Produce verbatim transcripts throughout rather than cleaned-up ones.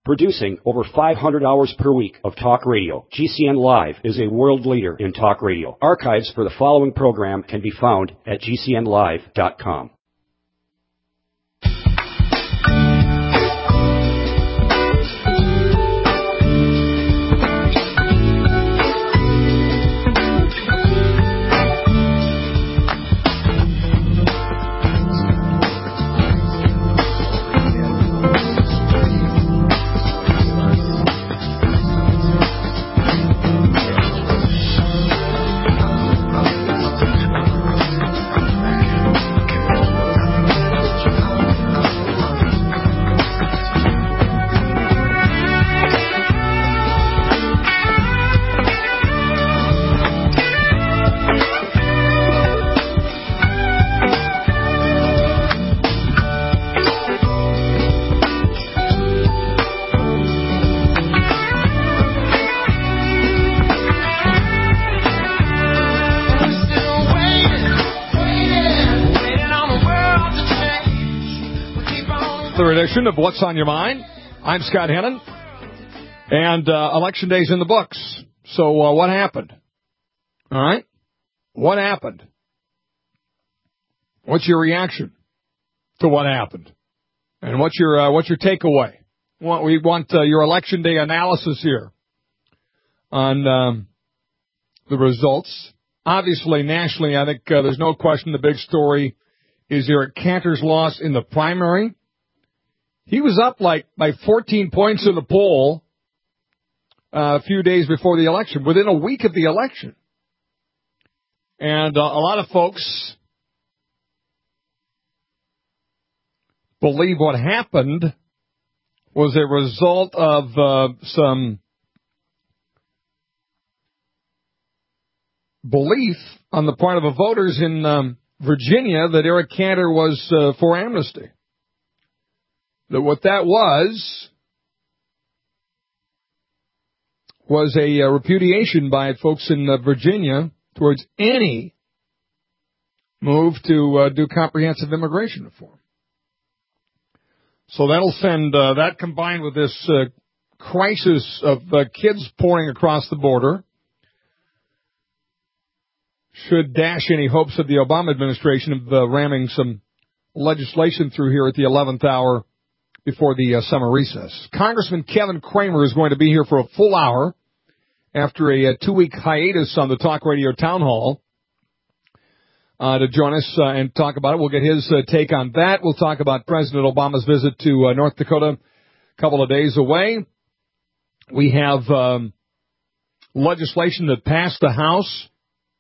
Producing over five hundred hours per week of talk radio, G C N Live is a world leader in talk radio. Archives for the following program can be found at G C N live dot com. Edition of What's on Your Mind. I'm Scott Hennon, and uh, Election Day's in the books. So uh, what happened? All right? What happened? What's your reaction to what happened? And what's your uh, what's your takeaway? Well, we want uh, your Election Day analysis here on um, the results. Obviously, nationally, I think uh, there's no question the big story is Eric Cantor's loss in the primary. He was up like by fourteen points in the poll uh, a few days before the election, within a week of the election. And uh, a lot of folks believe what happened was a result of uh, some belief on the part of the voters in um, Virginia that Eric Cantor was uh, for amnesty. That what that was was a uh, repudiation by folks in uh, Virginia towards any move to uh, do comprehensive immigration reform. So that'll send, uh, that combined with this uh, crisis of uh, kids pouring across the border, should dash any hopes of the Obama administration of uh, ramming some legislation through here at the eleventh hour before the uh, summer recess. Congressman Kevin Cramer is going to be here for a full hour after a, a two-week hiatus on the Talk Radio Town Hall uh, to join us uh, and talk about it. We'll get his uh, take on that. We'll talk about President Obama's visit to uh, North Dakota a couple of days away. We have um, legislation that passed the House.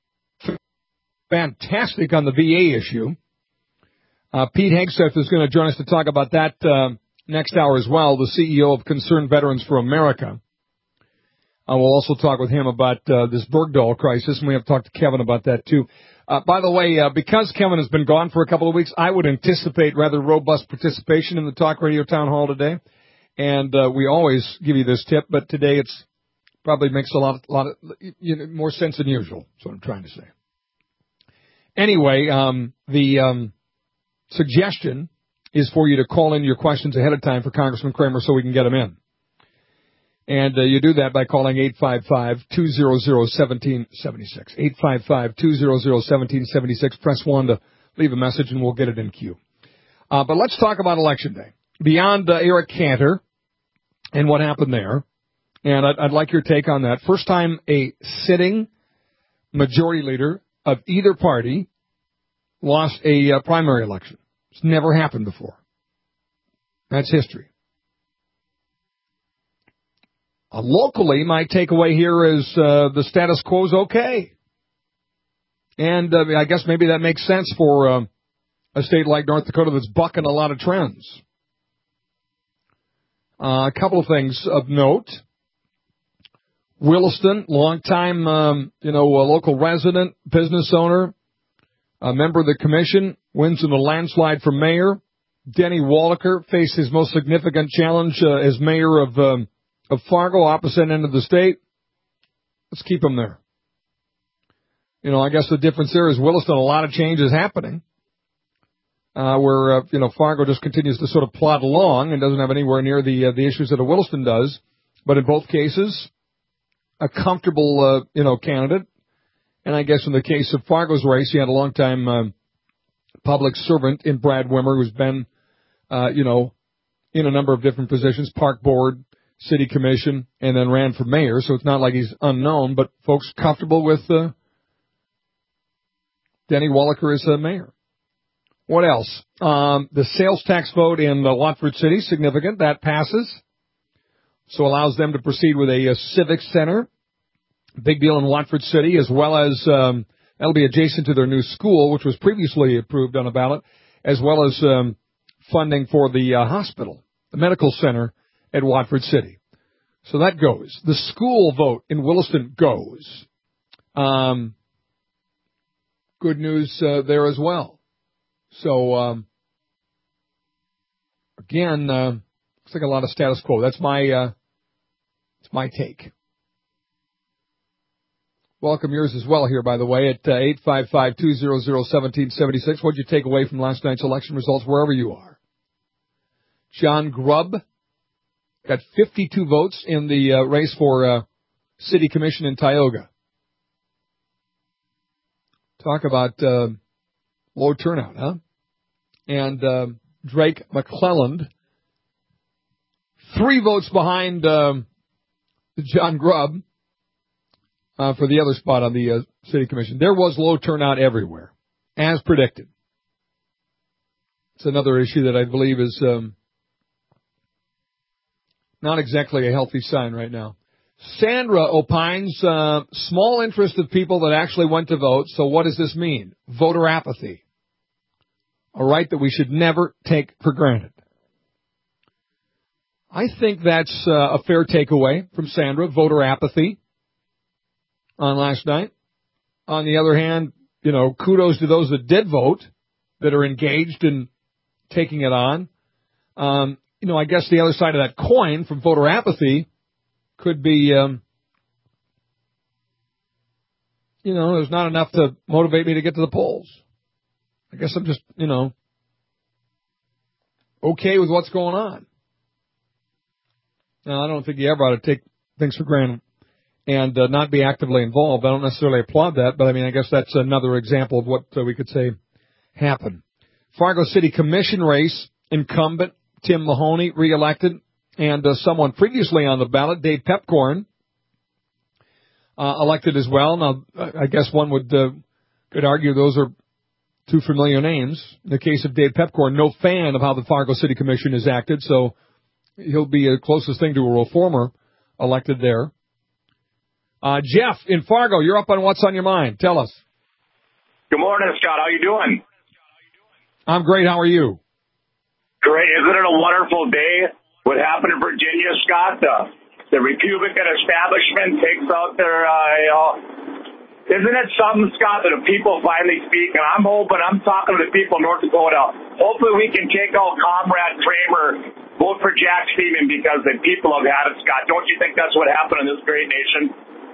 Fantastic on the V A issue. Uh, Pete Hegseth is going to join us to talk about that uh, next hour as well, the C E O of Concerned Veterans for America. Uh, we'll also talk with him about uh, this Bergdahl crisis, and we have talked to Kevin about that, too. Uh, by the way, uh, because Kevin has been gone for a couple of weeks, I would anticipate rather robust participation in the Talk Radio Town Hall today. And uh, we always give you this tip, but today it's probably makes a lot, lot of, you know, more sense than usual. That's what I'm trying to say. Anyway, um, the um, suggestion is for you to call in your questions ahead of time for Congressman Cramer so we can get them in. And uh, you do that by calling eight five five, two hundred, one seven seven six. eight five five, two hundred, one seven seven six. Press one to leave a message and we'll get it in queue. Uh, but let's talk about Election Day. Beyond uh, Eric Cantor and what happened there, and I'd, I'd like your take on that. First time a sitting majority leader of either party lost a uh, primary election. It's never happened before. That's history. Uh, locally, my takeaway here is uh, the status quo is okay. And uh, I guess maybe that makes sense for uh, a state like North Dakota that's bucking a lot of trends. Uh, a couple of things of note. Williston, longtime, um, you know, a local resident, business owner, a member of the commission, wins in a landslide for mayor. Denny Wallaker faced his most significant challenge uh, as mayor of um, of Fargo, opposite end of the state. Let's keep him there. You know, I guess the difference there is Williston, a lot of change is happening. uh, where, uh, you know, Fargo just continues to sort of plod along and doesn't have anywhere near the uh, the issues that a Williston does. But in both cases, a comfortable, uh, you know, candidate. And I guess in the case of Fargo's race, he had a long-time uh, public servant in Brad Wimmer who's been, uh, you know, in a number of different positions, park board, city commission, and then ran for mayor. So it's not like he's unknown, but folks comfortable with uh, Denny Wallaker as uh, mayor. What else? Um, the sales tax vote in uh, Watford City, significant. That passes. So allows them to proceed with a, a civic center. Big deal in Watford City, as well as um, that'll be adjacent to their new school, which was previously approved on a ballot, as well as um, funding for the uh, hospital, the medical center at Watford City. So that goes. The school vote in Williston goes. Um, good news uh, there as well. So, um, again, uh, looks like a lot of status quo. That's my, uh, that's my take. Welcome yours as well here, by the way, at uh, eight five five, two hundred, seventeen seventy-six. What did you take away from last night's election results, wherever you are? John Grubb got fifty-two votes in the uh, race for uh, city commission in Tioga. Talk about uh, low turnout, huh? And uh, Drake McClelland, three votes behind um, John Grubb uh, for the other spot on the uh, city commission. There was low turnout everywhere, as predicted. It's another issue that I believe is um, not exactly a healthy sign right now. Sandra opines, uh, small interest of people that actually went to vote. So what does this mean? Voter apathy. A right that we should never take for granted. I think that's uh, a fair takeaway from Sandra, voter apathy on last night. On the other hand, you know, kudos to those that did vote, that are engaged in taking it on. Um, you know, I guess the other side of that coin from voter apathy could be, um, you know, there's not enough to motivate me to get to the polls. I guess I'm just, you know, okay with what's going on. Now, I don't think you ever ought to take things for granted and uh, not be actively involved. I don't necessarily applaud that, but I mean, I guess that's another example of what uh, we could say happened. Fargo City Commission race, incumbent Tim Mahoney, reelected, and uh, someone previously on the ballot, Dave Pepcorn, uh, elected as well. Now, I guess one would uh, could argue those are two familiar names. In the case of Dave Pepcorn, no fan of how the Fargo City Commission has acted, so he'll be the closest thing to a reformer elected there. Uh, Jeff in Fargo, you're up on What's on Your Mind. Tell us. Good morning, Scott. How you doing? I'm great. How are you? Great. Isn't it a wonderful day? What happened in Virginia, Scott? The, the Republican establishment takes out their, uh, you know, isn't it something, Scott, that the people finally speak? And I'm hoping, I'm talking to the people of North Dakota. Hopefully we can take out Comrade Kramer, vote for Jack Steven, because the people have had it, Scott. Don't you think that's what happened in this great nation?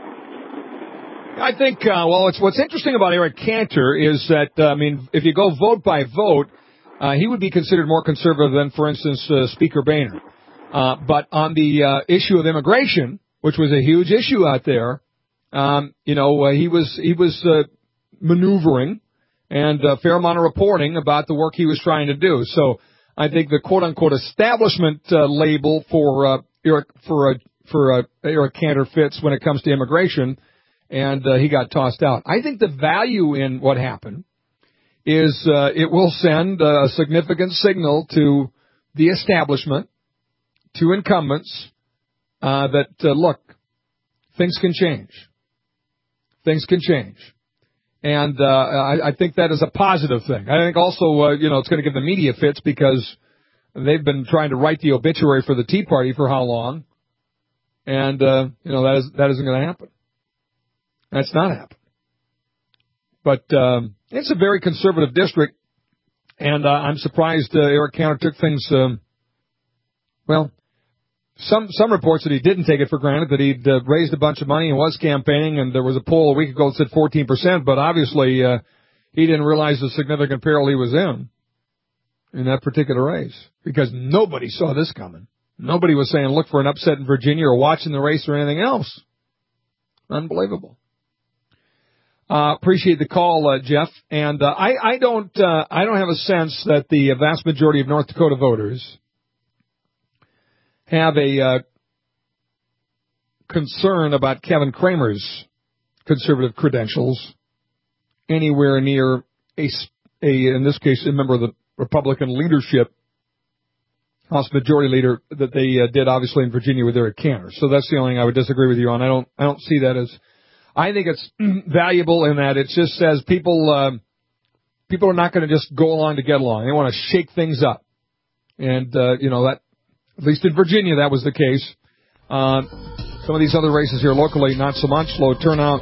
I think, uh, well, it's, what's interesting about Eric Cantor is that, uh, I mean, if you go vote by vote, uh, he would be considered more conservative than, for instance, uh, Speaker Boehner. Uh, but on the uh, issue of immigration, which was a huge issue out there, um, you know, uh, he was he was uh, maneuvering and a fair amount of reporting about the work he was trying to do. So I think the quote-unquote establishment uh, label for uh, Eric for uh, for uh, Eric Cantor fits when it comes to immigration, and uh, he got tossed out. I think the value in what happened is uh, it will send a significant signal to the establishment, to incumbents, uh, that, uh, look, things can change. Things can change. And uh, I, I think that is a positive thing. I think also, uh, you know, it's going to give the media fits because they've been trying to write the obituary for the Tea Party for how long? And, uh, you know, that, is, that isn't going to happen. That's not happening. But um, it's a very conservative district, and uh, I'm surprised uh, Eric Cantor took things, um, well, some some reports that he didn't take it for granted, that he'd uh, raised a bunch of money and was campaigning, and there was a poll a week ago that said fourteen percent, but obviously uh, he didn't realize the significant peril he was in. in that particular race because nobody saw this coming. Nobody was saying look for an upset in Virginia or watching the race or anything else. Unbelievable. Uh, appreciate the call, uh, Jeff. And uh, I, I don't, uh, I don't have a sense that the vast majority of North Dakota voters have a uh, concern about Kevin Cramer's conservative credentials anywhere near a, a, in this case, a member of the Republican leadership, House Majority Leader, that they uh, did obviously in Virginia with Eric Cantor. So that's the only thing I would disagree with you on. I don't, I don't see that as. I think it's valuable in that it just says people uh, people are not going to just go along to get along. They want to shake things up. And, uh, you know, that at least in Virginia that was the case. Uh, some of these other races here locally, not so much, low turnout,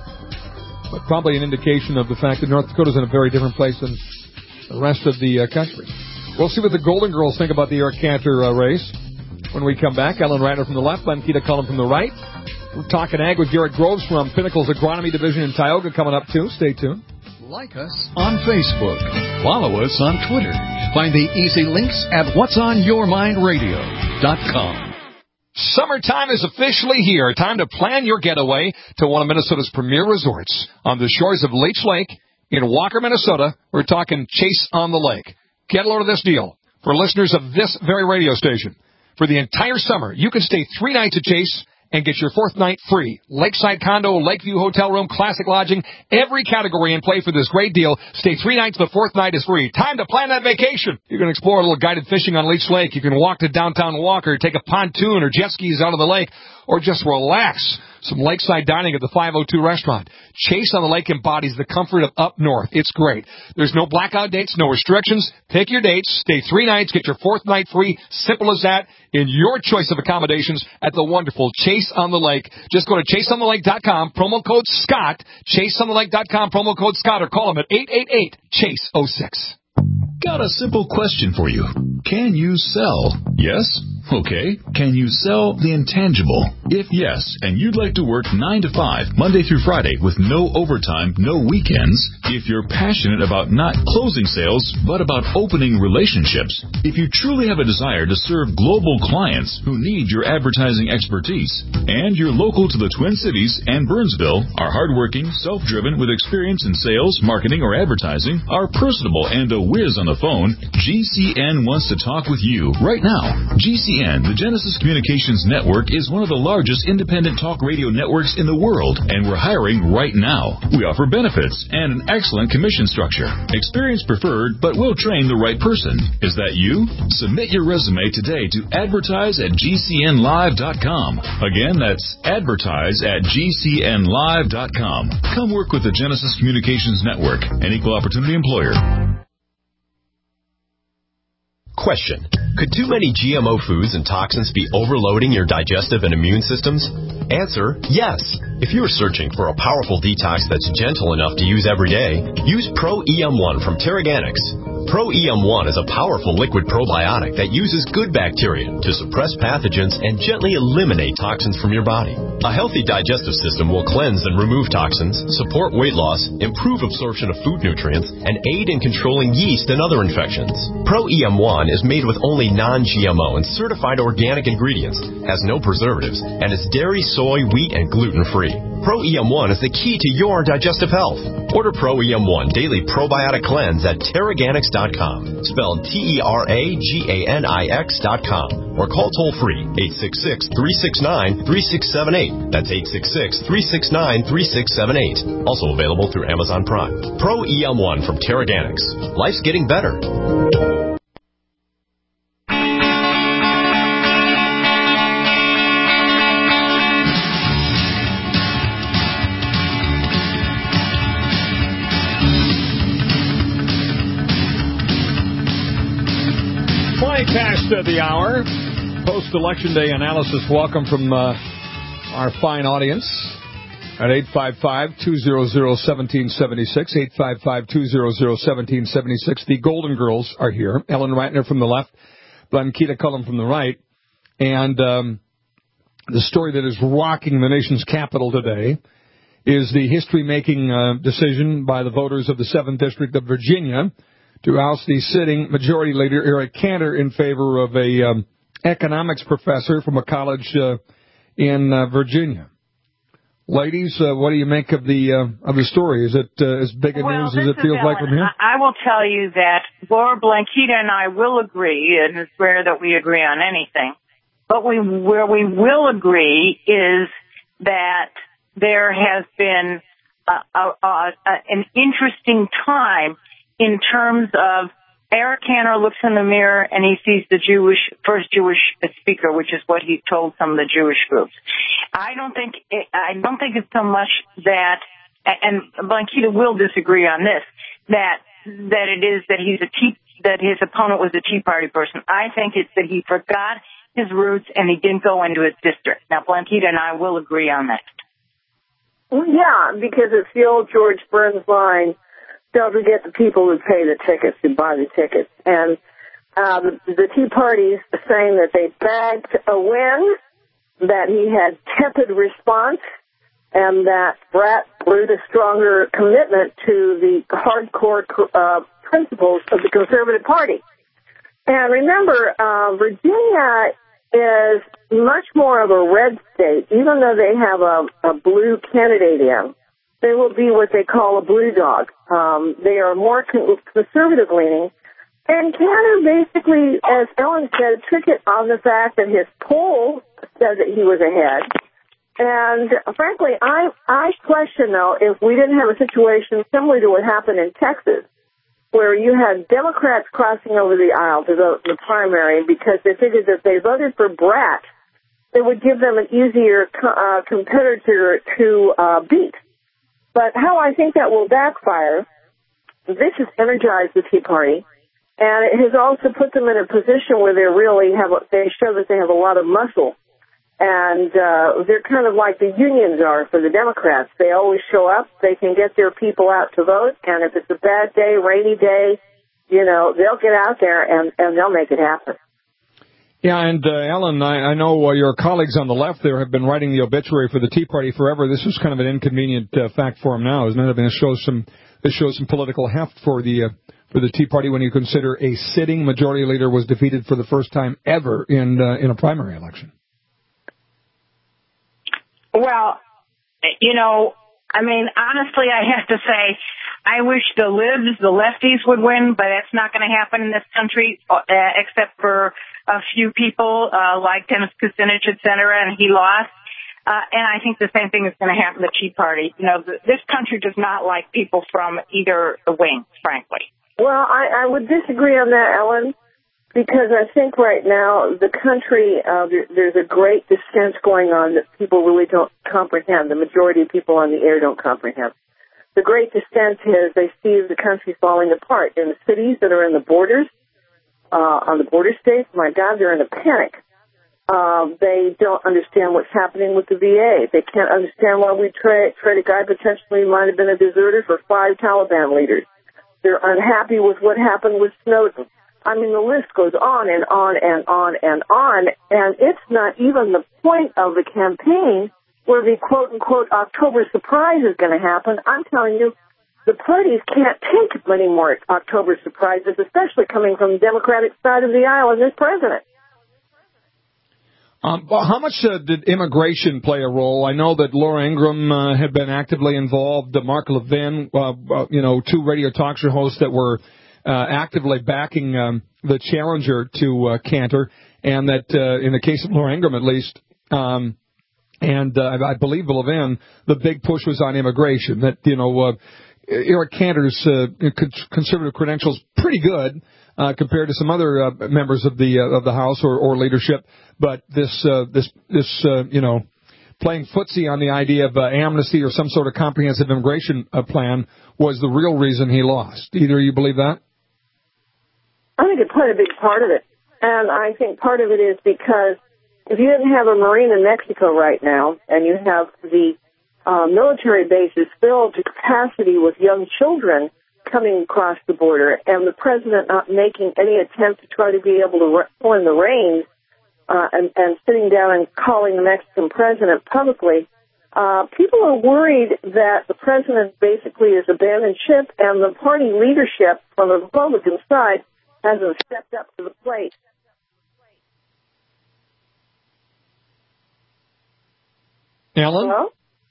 but probably an indication of the fact that North Dakota's in a very different place than the rest of the uh, country. We'll see what the Golden Girls think about the Eric Cantor uh, race when we come back. Ellen Reitner from the left, Lankita Cullen from the right. We're talking ag with Garrett Groves from Pinnacle's Agronomy Division in Tioga coming up, too. Stay tuned. Like us on Facebook. Follow us on Twitter. Find the easy links at whats on your mind radio dot com. Summertime is officially here. Time to plan your getaway to one of Minnesota's premier resorts. On the shores of Leech Lake in Walker, Minnesota, we're talking Chase on the Lake. Get a load of this deal. For listeners of this very radio station, for the entire summer, you can stay three nights at Chase and get your fourth night free. Lakeside condo, Lakeview hotel room, classic lodging, every category in play for this great deal. Stay three nights, the fourth night is free. Time to plan that vacation. You can explore a little guided fishing on Leech Lake. You can walk to downtown Walker, take a pontoon or jet skis out of the lake, or just relax. Some lakeside dining at the five oh two restaurant. Chase on the Lake embodies the comfort of up north. It's great. There's no blackout dates, no restrictions. Pick your dates. Stay three nights. Get your fourth night free. Simple as that. In your choice of accommodations at the wonderful Chase on the Lake. Just go to chase on the lake dot com, promo code Scott, chase on the lake dot com, promo code Scott, or call them at eight eight eight, chase oh six. Got a simple question for you. Can you sell? Yes? Okay. Can you sell the intangible? If yes, and you'd like to work nine to five, Monday through Friday, with no overtime, no weekends, if you're passionate about not closing sales, but about opening relationships, if you truly have a desire to serve global clients who need your advertising expertise, and you're local to the Twin Cities and Burnsville, are hardworking, self-driven, with experience in sales, marketing, or advertising, are personable and a whiz on the phone, G C N wants to talk with you right now. G C N, the Genesis Communications Network, is one of the largest independent talk radio networks in the world, and we're hiring right now. We offer benefits and an excellent commission structure. Experience preferred, but we'll train the right person. Is that you? Submit your resume today to advertise at G C N live dot com. Again, that's advertise at G C N live dot com. Come work with the Genesis Communications Network, an equal opportunity employer. Question. Could too many G M O foods and toxins be overloading your digestive and immune systems? Answer, yes. If you are searching for a powerful detox that's gentle enough to use every day, use Pro E M one from Terraganics. Pro E M one is a powerful liquid probiotic that uses good bacteria to suppress pathogens and gently eliminate toxins from your body. A healthy digestive system will cleanse and remove toxins, support weight loss, improve absorption of food nutrients, and aid in controlling yeast and other infections. Pro E M one is made with only non-G M O and certified organic ingredients, has no preservatives, and is dairy, soy, wheat, and gluten-free. Pro E M one is the key to your digestive health. Order Pro E M one Daily Probiotic Cleanse at Terraganics dot com, spelled T E R A G A N I X dot com, or call toll-free eight six six, three six nine, three six seven eight. That's eight six six, three six nine, three six seven eight. Also available through Amazon Prime. Pro E M one from Terraganics. Life's getting better. Past uh, the hour, post-election day analysis. Welcome from uh, our fine audience at eight five five, two hundred, one seven seven six, eight five five, two hundred, one seven seven six. The Golden Girls are here. Ellen Reitner from the left, Lankita Cullen from the right. And um, the story that is rocking the nation's capital today is the history-making uh, decision by the voters of the seventh District of Virginia to oust the sitting Majority Leader Eric Cantor in favor of a um, economics professor from a college uh, in uh, Virginia. Ladies, uh, what do you make of the uh, of the story? Is it uh, as big a well, news as it feels Ellen. like from here? I, I will tell you that Laura Blanquita and I will agree, and it's rare that we agree on anything, but we where we will agree is that there has been a, a, a, an interesting time in terms of Eric Cantor looks in the mirror and he sees the Jewish first Jewish speaker, which is what he told some of the Jewish groups. I don't think it, I don't think it's so much that, and Blanquita will disagree on this, that that it is that he's a tea, that his opponent was a Tea Party person. I think it's that he forgot his roots and he didn't go into his district. Now, Blanquita and I will agree on that. Well, yeah, because it's the old George Burns line. Don't forget the people who pay the tickets, who buy the tickets. And um, the Tea Party's saying that they bagged a win, that he had tepid response, and that Brat brewed a stronger commitment to the hardcore uh, principles of the Conservative Party. And remember, uh, Virginia is much more of a red state, even though they have a, a blue candidate in. They will be what they call a blue dog. Um, they are more conservative leaning. And Cantor basically, as Ellen said, took it on the fact that his poll said that he was ahead. And frankly, I, I question, though, if we didn't have a situation similar to what happened in Texas, where you had Democrats crossing over the aisle to vote in the primary because they figured that if they voted for Brat, it would give them an easier uh, competitor to uh, beat. But how I think that will backfire, this has energized the Tea Party, and it has also put them in a position where they really have, a, they show that they have a lot of muscle. And uh, they're kind of like the unions are for the Democrats. They always show up, they can get their people out to vote, and if it's a bad day, rainy day, you know, they'll get out there and, and they'll make it happen. Yeah, and, uh, Ellen, I, I know uh, your colleagues on the left there have been writing the obituary for the Tea Party forever. This is kind of an inconvenient uh, fact for them now, isn't it? I mean, it shows some, it shows some political heft for the, uh, for the Tea Party when you consider a sitting majority leader was defeated for the first time ever in, uh, in a primary election. Well, you know, I mean, honestly, I have to say, I wish the libs, the lefties would win, but that's not going to happen in this country, uh, except for a few people uh, like Dennis Kucinich, et cetera, and he lost. Uh, and I think the same thing is going to happen to the Tea Party. You know, the, this country does not like people from either wing, frankly. Well, I, I would disagree on that, Ellen, because I think right now the country, uh, there, there's a great dissent going on that people really don't comprehend. The majority of people on the air don't comprehend. The great dissent is they see the country falling apart. In the cities that are in the borders, uh, on the border states, my God, they're in a panic. Uh, they don't understand what's happening with the V A. They can't understand why we trade, trade a guy potentially might have been a deserter for five Taliban leaders. They're unhappy with what happened with Snowden. I mean, the list goes on and on and on and on, and it's not even the point of the campaign where the quote-unquote October surprise is going to happen. I'm telling you, the parties can't take many more October surprises, especially coming from the Democratic side of the aisle and this president. Um, well, how much uh, did immigration play a role? I know that Laura Ingraham uh, had been actively involved, uh, Mark Levin, uh, uh, you know, two radio talk show hosts that were uh, actively backing um, the challenger to uh, Cantor, and that uh, in the case of Laura Ingraham, at least, um, and uh, I believe Levin, the big push was on immigration, that, you know, uh, Eric Cantor's uh, conservative credentials pretty good uh, compared to some other uh, members of the uh, of the House or, or leadership, but this uh, this this uh, you know, playing footsie on the idea of uh, amnesty or some sort of comprehensive immigration uh, plan was the real reason he lost. Either you believe that? I think it played a big part of it, and I think part of it is because if you didn't have a Marine in Mexico right now, and you have the Uh, military bases filled to capacity with young children coming across the border, and the president not making any attempt to try to be able to pull in the reins uh, and, and sitting down and calling the Mexican president publicly, Uh, people are worried that the president basically has abandoned ship, and the party leadership from the Republican side hasn't stepped up to the plate. Alan? Hello?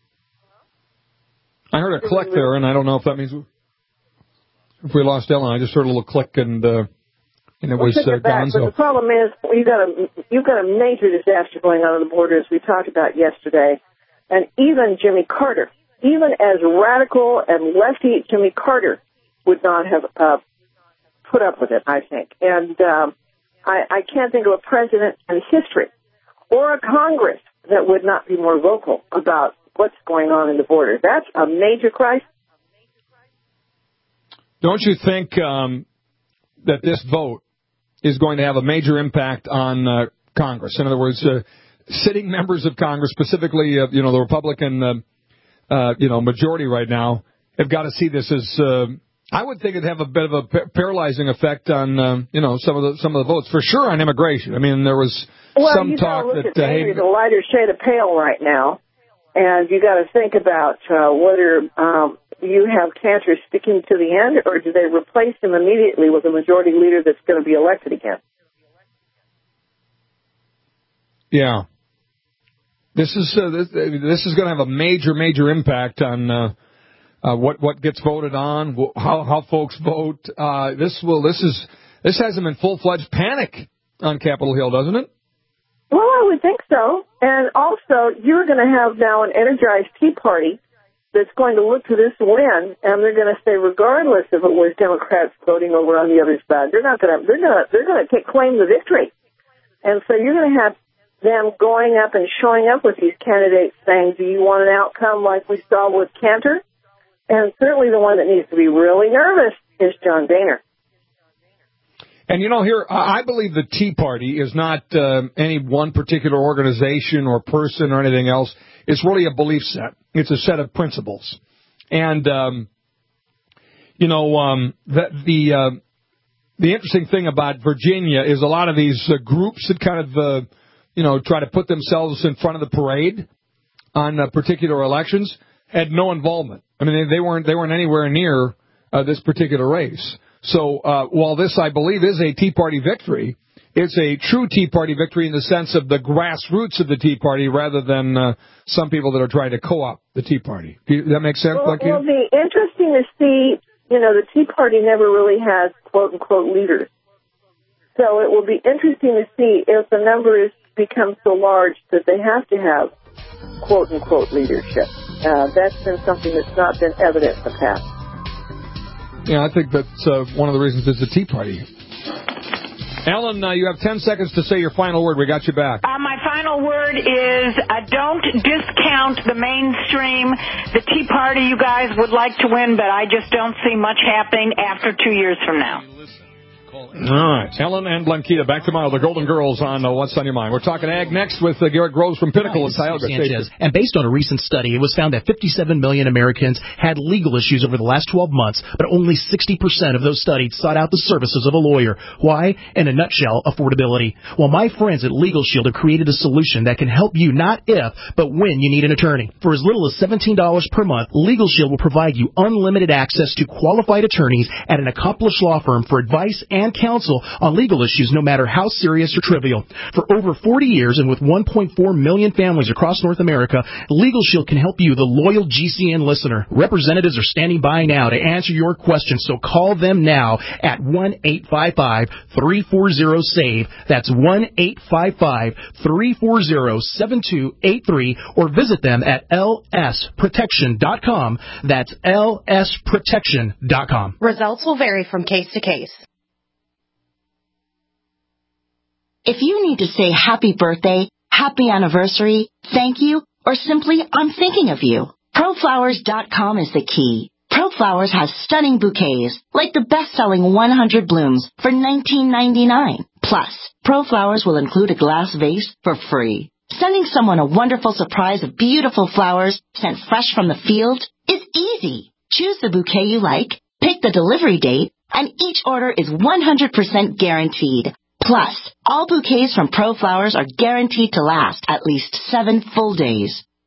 I heard a click there, and I don't know if that means if we lost Ellen. I just heard a little click, and uh, and it we'll was uh, back, Gonzo. But the problem is you've got a you've got a major disaster going on on the border, as we talked about yesterday, and even Jimmy Carter, even as radical and lefty Jimmy Carter, would not have uh, put up with it. I think, and um, I, I can't think of a president in history or a Congress that would not be more vocal about what's going on in the border. That's a major crisis. Don't you think um, that this vote is going to have a major impact on uh, Congress? In other words, uh, sitting members of Congress, specifically, uh, you know, the Republican, uh, uh, you know, majority right now, have got to see this as. Uh, I would think it'd have a bit of a par- paralyzing effect on, um, you know, some of the some of the votes for sure on immigration. I mean, there was well, some you talk look that at uh, hey, the lighter shade of pale right now. And you got to think about uh, whether um, you have Cantor sticking to the end, or do they replace him immediately with a majority leader that's going to be elected again? Yeah, this is uh, this, this is going to have a major, major impact on uh, uh, what what gets voted on, how how folks vote. Uh, this will this is this has them in full fledged panic on Capitol Hill, doesn't it? Well, I would think so. And also, you're going to have now an energized Tea Party that's going to look to this win, and they're going to say, regardless if it was Democrats voting over on the other side, they're not going to. They're going to. They're going to claim the victory. And so you're going to have them going up and showing up with these candidates, saying, "Do you want an outcome like we saw with Cantor?" And certainly, the one that needs to be really nervous is John Boehner. And, you know, here, I believe the Tea Party is not uh, any one particular organization or person or anything else. It's really a belief set. It's a set of principles. And, um, you know, um, the the, uh, the interesting thing about Virginia is a lot of these uh, groups that kind of, uh, you know, try to put themselves in front of the parade on uh, particular elections had no involvement. I mean, they, they weren't they weren't anywhere near uh, this particular race. So uh, while this, I believe, is a Tea Party victory, it's a true Tea Party victory in the sense of the grassroots of the Tea Party rather than uh, some people that are trying to co-opt the Tea Party. Does that make sense? Well, it will be interesting to see, you know, the Tea Party never really has quote-unquote leaders. So it will be interesting to see if the numbers become so large that they have to have quote-unquote leadership. Uh, that's been something that's not been evident in the past. Yeah, I think that's uh, one of the reasons it's the Tea Party. Ellen, uh, you have ten seconds to say your final word. We got you back. Uh, my final word is uh, don't discount the mainstream. The Tea Party, you guys would like to win, but I just don't see much happening after two years from now. All right. Ellen and Blanquita, back tomorrow. The Golden Girls on uh, What's on Your Mind. We're talking ag next with uh, Garrett Groves from Pinnacle and Tioga. Sanchez. And based on a recent study, it was found that fifty-seven million Americans had legal issues over the last twelve months, but only sixty percent of those studied sought out the services of a lawyer. Why? In a nutshell, affordability. Well, my friends at Legal Shield have created a solution that can help you not if, but when you need an attorney. For as little as seventeen dollars per month, Legal Shield will provide you unlimited access to qualified attorneys at an accomplished law firm for advice and counsel on legal issues, no matter how serious or trivial. For over forty years and with one point four million families across North America, Legal Shield can help you, the loyal G C N listener. Representatives are standing by now to answer your questions, so call them now at one eight five five, three four zero, S A V E. That's one eight five five, three four zero, seven two eight three, or visit them at L S protection dot com. That's L S protection dot com. Results will vary from case to case. If you need to say happy birthday, happy anniversary, thank you, or simply I'm thinking of you, Pro Flowers dot com is the key. ProFlowers has stunning bouquets, like the best-selling one hundred blooms for nineteen ninety-nine. Plus, ProFlowers will include a glass vase for free. Sending someone a wonderful surprise of beautiful flowers sent fresh from the field is easy. Choose the bouquet you like, pick the delivery date, and each order is one hundred percent guaranteed. Plus, all bouquets from ProFlowers are guaranteed to last at least seven full days.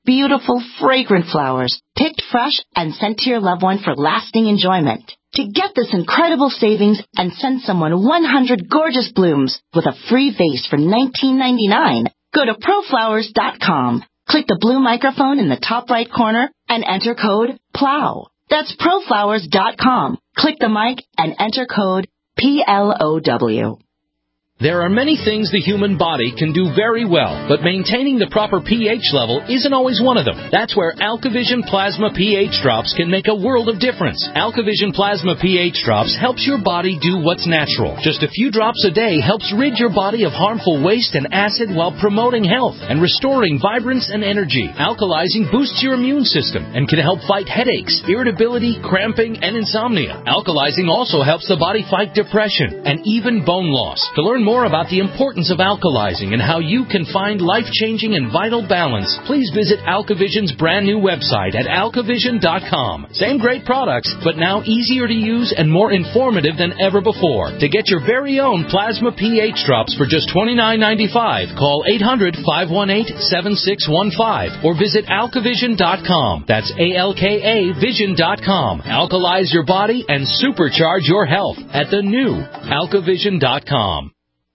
beautiful, fragrant flowers, picked fresh and sent to your loved one for lasting enjoyment. To get this incredible savings and send someone one hundred gorgeous blooms with a free vase for nineteen ninety-nine, go to proflowers dot com. Click the blue microphone in the top right corner and enter code PLOW. That's proflowers dot com. Click the mic and enter code P L O W. There are many things the human body can do very well, but maintaining the proper pH level isn't always one of them. That's where AlkaVision Plasma pH Drops can make a world of difference. AlkaVision Plasma pH Drops helps your body do what's natural. Just a few drops a day helps rid your body of harmful waste and acid while promoting health and restoring vibrance and energy. Alkalizing boosts your immune system and can help fight headaches, irritability, cramping, and insomnia. Alkalizing also helps the body fight depression and even bone loss. To learn more about the importance of alkalizing and how you can find life-changing and vital balance, please visit AlkaVision's brand new website at alkavision dot com. Same great products, but now easier to use and more informative than ever before. To get your very own Plasma pH Drops for just twenty-nine ninety-five, call eight hundred, five one eight, seven six one five or visit alkavision dot com. That's A L K A vision dot com. Alkalize your body and supercharge your health at the new alkavision dot com.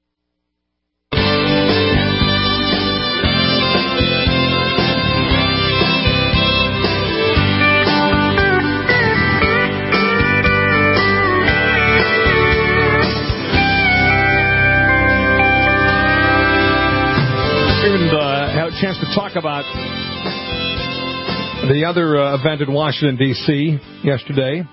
Chance to talk about the other uh, event in Washington, D C yesterday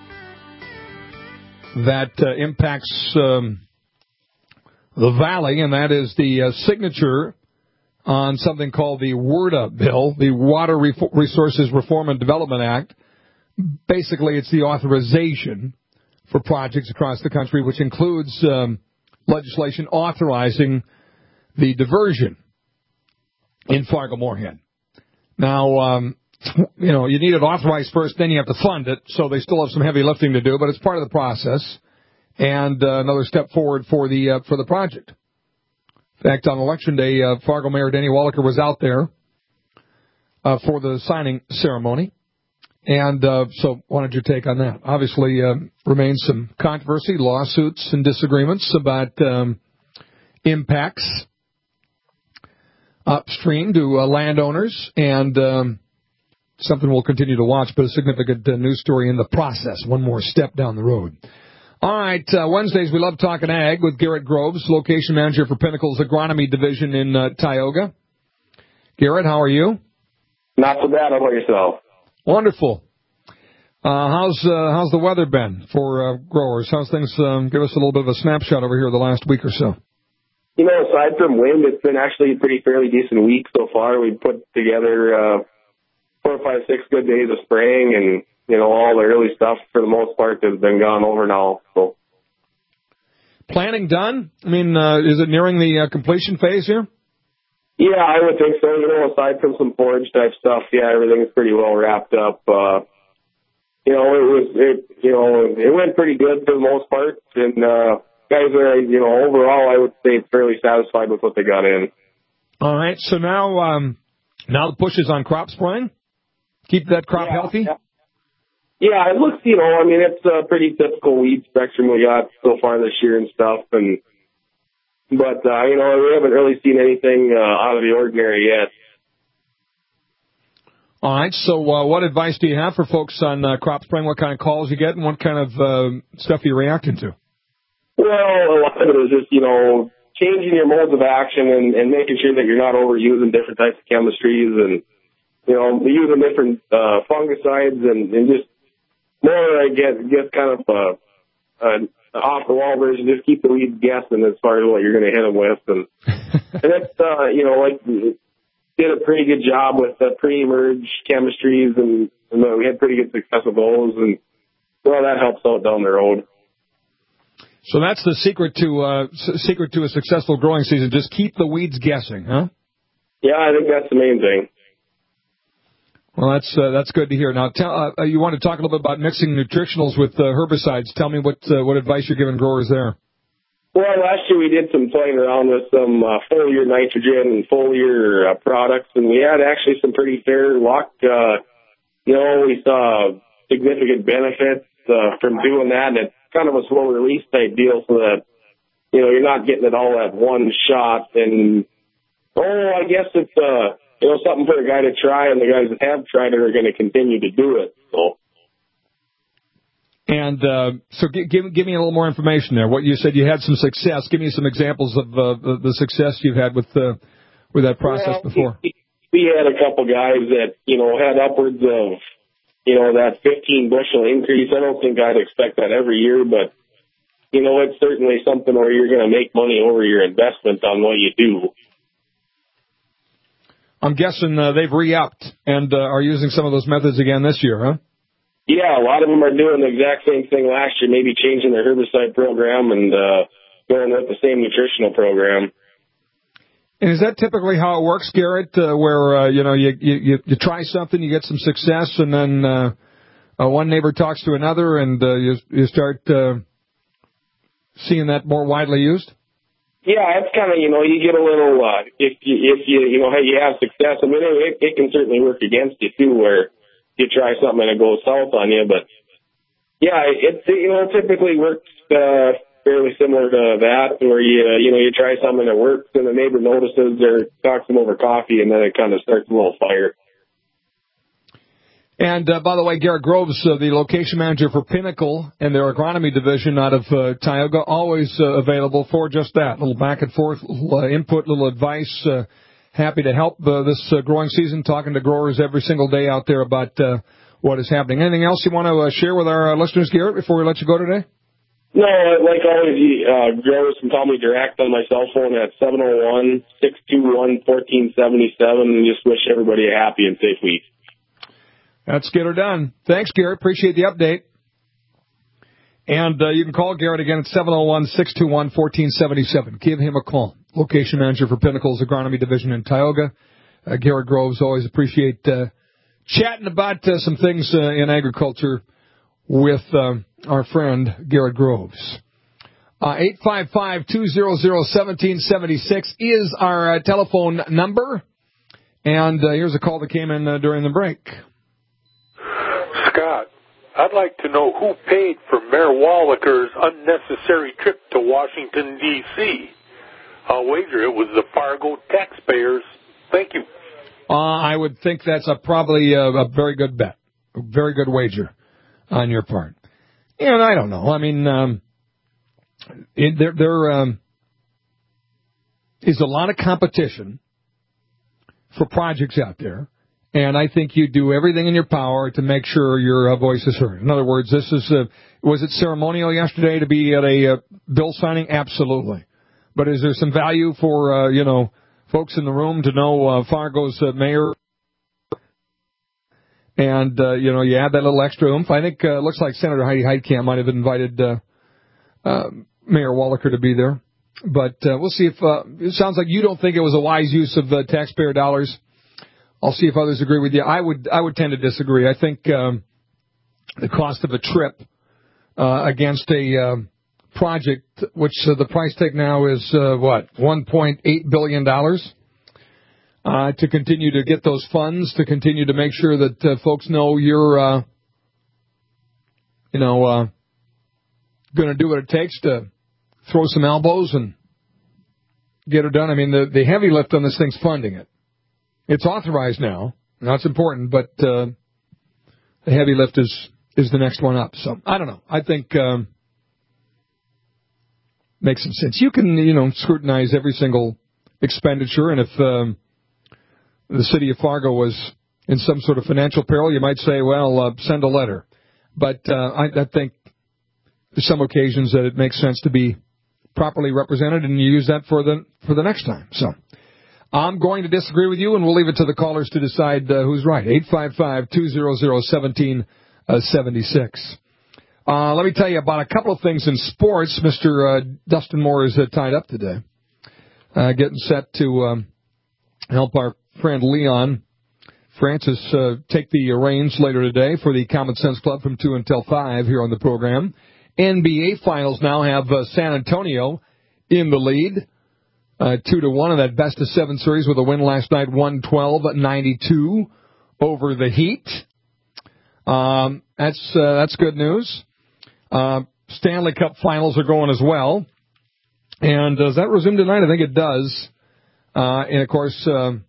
that uh, impacts um, the Valley, and that is the uh, signature on something called the WRDA bill, the Water Resources Reform and Development Act. Basically, it's the authorization for projects across the country, which includes um, legislation authorizing the diversion in Fargo-Moorhead. Now, um, you know, you need it authorized first, then you have to fund it, so they still have some heavy lifting to do, but it's part of the process, and uh, another step forward for the uh, for the project. In fact, on Election Day, uh, Fargo Mayor Danny Wallaker was out there uh, for the signing ceremony, and uh, so wanted your take on that. Obviously, uh, remains some controversy, lawsuits, and disagreements about um, impacts upstream to uh, landowners, and um, something we'll continue to watch, but a significant uh, news story in the process, one more step down the road. All right, uh, Wednesdays we love talking ag with Garrett Groves, location manager for Pinnacle's Agronomy Division in uh, Tioga. Garrett, how are you? Not so bad. How about yourself? Wonderful. Uh, how's uh, how's the weather been for uh, growers? How's things? Um, give us a little bit of a snapshot over here the last week or so. You know, aside from wind, it's been actually a pretty fairly decent week so far. We've put together uh, four, five, six good days of spraying, and, you know, all the early stuff, for the most part, has been gone over now. So, planting done? I mean, uh, is it nearing the uh, completion phase here? Yeah, I would think so. You know, aside from some forage-type stuff, yeah, everything's pretty well wrapped up. Uh, you know, it was, it, you know, it went pretty good for the most part, and, uh, guys are, you know, overall, I would say fairly satisfied with what they got in. All right, so now um, now the push is on crop spraying? Keep that crop yeah, healthy? Yeah. yeah, it looks, you know, I mean, it's a pretty typical weed spectrum we got so far this year and stuff, and but, uh, you know, we haven't really seen anything uh, out of the ordinary yet. All right, so uh, what advice do you have for folks on uh, crop spraying? What kind of calls you get, and what kind of uh, stuff are you reacting to? Well, a lot of it is just, you know, changing your modes of action and, and making sure that you're not overusing different types of chemistries and, you know, using different uh, fungicides and, and just more, I guess, get kind of uh, an off-the-wall version. Just keep the weeds guessing as far as what you're going to hit them with. And, and it's, uh, you know, like, did a pretty good job with the pre-emerge chemistries, and, and we had pretty good success with those. And, well, that helps out down the road. So that's the secret to uh, s- secret to a successful growing season. Just keep the weeds guessing, huh? Yeah, I think that's the main thing. Well, that's uh, that's good to hear. Now, tell, uh, you want to talk a little bit about mixing nutritionals with uh, herbicides. Tell me what uh, what advice you're giving growers there. Well, last year we did some playing around with some uh, foliar nitrogen and foliar uh, products, and we had actually some pretty fair luck. Uh, you know, we saw significant benefits uh, from doing that, and it's kind of a slow release type deal so that, you know, you're not getting it all at one shot. And, oh, I guess it's, uh, you know, something for a guy to try, and the guys that have tried it are going to continue to do it. So. And uh, so give, give give me a little more information there. What you said you had some success. Give me some examples of uh, the success you've had with uh, with that process well, before. We, we had a couple guys that, you know, had upwards of, you know, that fifteen bushel increase. I don't think I'd expect that every year, but, you know, it's certainly something where you're going to make money over your investment on what you do. I'm guessing uh, they've re-upped and uh, are using some of those methods again this year, huh? Yeah, a lot of them are doing the exact same thing last year, maybe changing their herbicide program and uh, going with the same nutritional program. And is that typically how it works, Garrett, uh, where, uh, you know, you, you, you try something, you get some success, and then uh, uh, one neighbor talks to another, and uh, you, you start uh, seeing that more widely used? Yeah, it's kind of, you know, you get a little, uh, if you, if you, you know, hey, you have success, I mean, it, it can certainly work against you, too, where you try something and it goes south on you, but yeah, it, you know, typically works uh, fairly similar to that, where you, uh, you know, you try something that works and the neighbor notices or talks them over coffee, and then it kind of starts a little fire. And uh, by the way, Garrett Groves, uh, the location manager for Pinnacle and their agronomy division out of uh, Tioga, always uh, available for just that, a little back and forth, little uh, input, little advice. Uh, Happy to help uh, this uh, growing season, talking to growers every single day out there about uh, what is happening. Anything else you want to uh, share with our uh, listeners, Garrett, before we let you go today? No, like always, uh, growers can call me direct on my cell phone at seven oh one, six two one, one four seven seven, and just wish everybody a happy and safe week. Let's get her done. Thanks, Garrett. Appreciate the update. And uh, you can call Garrett again at seven oh one, six two one, one four seven seven. Give him a call. Location manager for Pinnacle's Agronomy Division in Tioga. Uh, Garrett Groves, always appreciate uh, chatting about uh, some things uh, in agriculture with uh, our friend Garrett Groves. Uh, eight five five, two hundred, one seven seven six is our uh, telephone number. And uh, here's a call that came in uh, during the break. Scott, I'd like to know who paid for Mayor Wallaker's unnecessary trip to Washington, D C I'll wager it was the Fargo taxpayers. Thank you. Uh, I would think that's a probably a, a very good bet, a very good wager on your part. And I don't know. I mean, um, it, there, there um, is a lot of competition for projects out there, and I think you do everything in your power to make sure your uh, voice is heard. In other words, this is uh, was it ceremonial yesterday to be at a uh, bill signing? Absolutely. But is there some value for, uh, you know, folks in the room to know uh, Fargo's uh, mayor? And, uh, you know, you add that little extra oomph. I think uh, it looks like Senator Heidi Heitkamp might have invited uh, uh, Mayor Wallaker to be there. But uh, we'll see if uh, it sounds like you don't think it was a wise use of uh, taxpayer dollars. I'll see if others agree with you. I would I would tend to disagree. I think um, the cost of a trip uh, against a uh, project, which uh, the price tag now is, uh, what, one point eight billion dollars, uh, to continue to get those funds, to continue to make sure that uh, folks know you're, uh, you know, uh, going to do what it takes to throw some elbows and get it done. I mean, the, the heavy lift on this thing's funding it. It's authorized now. That's important, but uh, the heavy lift is, is the next one up. So, I don't know. I think... Um, Makes some sense. You can, you know, scrutinize every single expenditure, and if um, the city of Fargo was in some sort of financial peril, you might say, well, uh, send a letter. But uh, I, I think there's some occasions that it makes sense to be properly represented, and you use that for the for the next time. So I'm going to disagree with you, and we'll leave it to the callers to decide uh, who's right. eight five five, two hundred, one seven seven six. Uh, let me tell you about a couple of things in sports. Mister Uh, Dustin Moore is uh, tied up today, uh, getting set to um, help our friend Leon Francis uh, take the reins later today for the Common Sense Club from two until five here on the program. N B A Finals now have uh, San Antonio in the lead, uh, two to one in that best of seven series with a win last night, one twelve ninety-two over the Heat. Um, that's uh, that's good news. Uh, Stanley Cup Finals are going as well, and does that resume tonight? I think it does. Uh, and of course, um,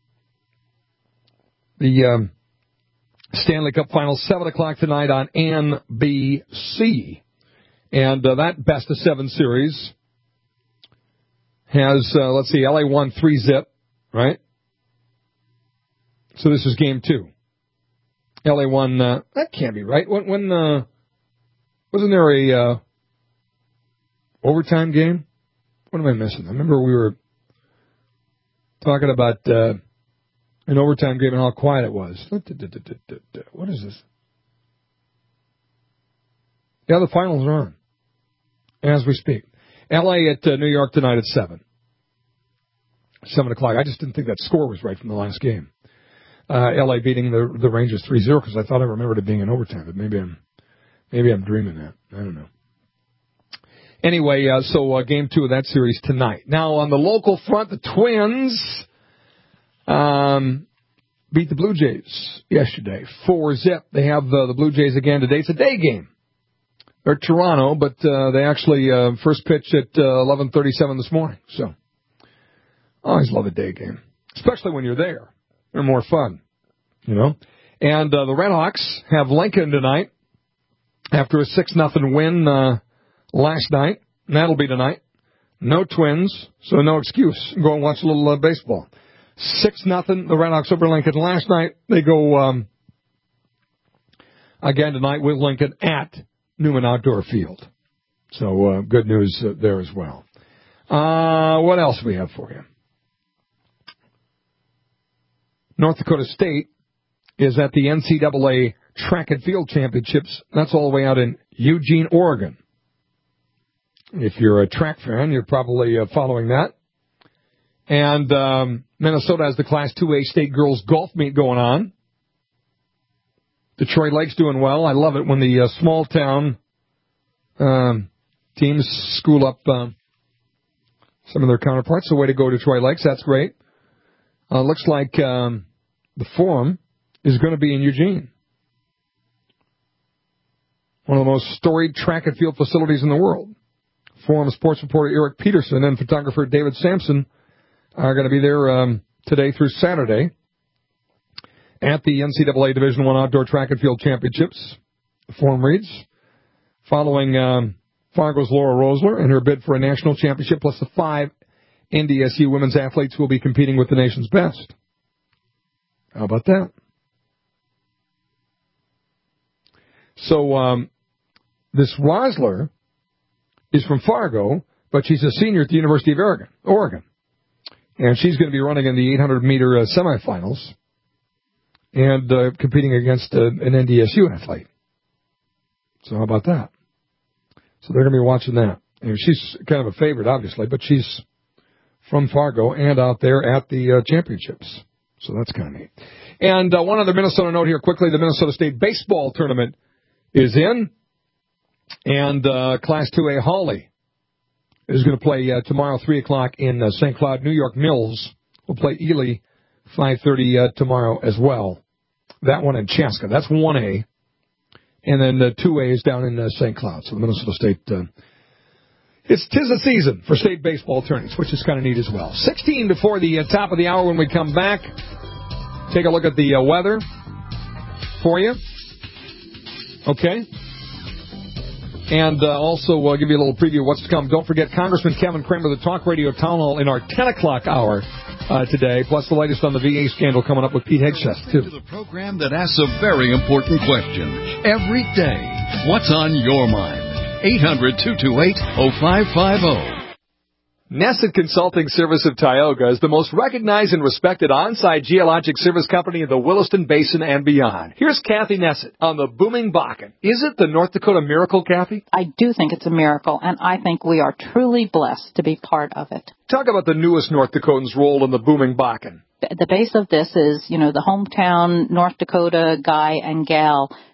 the um, Stanley Cup Finals seven o'clock tonight on N B C. And uh, that best of seven series has, uh, let's see, L A won three zip, right? So this is game two. L A won, uh, that can't be right. When, when uh, wasn't there a uh, overtime game? What am I missing? I remember we were talking about uh, an overtime game and how quiet it was. What is this? Yeah, the finals are on as we speak. L A at uh, New York tonight at seven. seven o'clock. I just didn't think that score was right from the last game. Uh, L A beating the the Rangers three zero because I thought I remembered it being in overtime, but maybe I'm maybe I'm dreaming that. I don't know. Anyway, uh, so uh, game two of that series tonight. Now, on the local front, the Twins um, beat the Blue Jays yesterday, four zip. They have uh, the Blue Jays again today. It's a day game. They're Toronto, but uh, they actually uh, first pitch at uh, eleven thirty-seven this morning. So, I always love a day game, especially when you're there. They're more fun, you know. And uh, the Red Hawks have Lincoln tonight after a six nothing win uh, last night. And that'll be tonight. No Twins, so no excuse. Go and watch a little uh, baseball. six nothing, the Red Hawks over Lincoln. Last night, they go um, again tonight with Lincoln at Newman Outdoor Field. So uh, good news uh, there as well. Uh, what else do we have for you? North Dakota State is at the N C double A Track and Field Championships. That's all the way out in Eugene, Oregon. If you're a track fan, you're probably uh, following that. And um, Minnesota has the Class two A State Girls Golf Meet going on. Detroit Lake's doing well. I love it when the uh, small town um, teams school up uh, some of their counterparts. So way to go, Detroit Lakes. That's great. Uh, looks like um, the Forum is going to be in Eugene. One of the most storied track and field facilities in the world. Forum sports reporter Eric Peterson and photographer David Sampson are going to be there um, today through Saturday at the N C double A Division I Outdoor Track and Field Championships. The Forum reads, following um, Fargo's Laura Rosler and her bid for a national championship, plus the five N D S U women's athletes who will be competing with the nation's best. How about that? So um, this Rosler is from Fargo, but she's a senior at the University of Oregon. Oregon. And she's going to be running in the eight hundred meter uh, semifinals and uh, competing against uh, an N D S U athlete. So how about that? So they're going to be watching that. And she's kind of a favorite, obviously, but she's from Fargo and out there at the uh, championships. So that's kind of neat. And uh, one other Minnesota note here quickly. The Minnesota State baseball tournament is in. And uh, Class two A Hawley is going to play uh, tomorrow, three o'clock in uh, Saint Cloud. New York Mills will play Ely, five thirty uh, tomorrow as well. That one in Chaska. That's one A. And then uh, two A is down in uh, Saint Cloud. So the Minnesota State, uh, it's tis the season for state baseball tournaments, which is kind of neat as well. sixteen before the uh, top of the hour when we come back. Take a look at the uh, weather for you. Okay. And uh, also uh, give you a little preview of what's to come. Don't forget Congressman Kevin Cramer, the Talk Radio Town Hall in our ten o'clock hour uh, today, plus the latest on the V A scandal coming up with Pete Hegseth, too. To the program that asks a very important question every day. What's on your mind? eight hundred, two two eight, oh five five oh. Nesset Consulting Service of Tioga is the most recognized and respected on-site geologic service company in the Williston Basin and beyond. Here's Kathy Nesset on the booming Bakken. Is it the North Dakota miracle, Kathy? I do think it's a miracle, and I think we are truly blessed to be part of it. Talk about the newest North Dakotans' role in the booming Bakken. The base of this is, you know, the hometown North Dakota guy and gal